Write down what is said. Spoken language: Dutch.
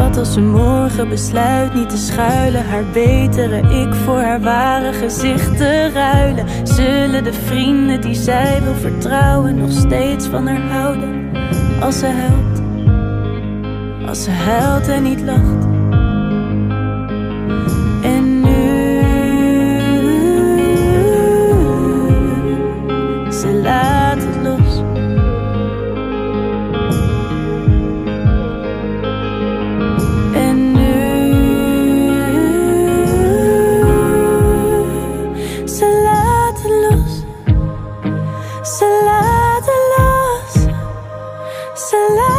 Wat als ze morgen besluit niet te schuilen, haar betere ik voor haar ware gezicht te ruilen? Zullen de vrienden die zij wil vertrouwen nog steeds van haar houden? Als ze huilt en niet lacht. En nu, ze laat het los. En nu, ze laat het los. Ze laat het los. Ze laat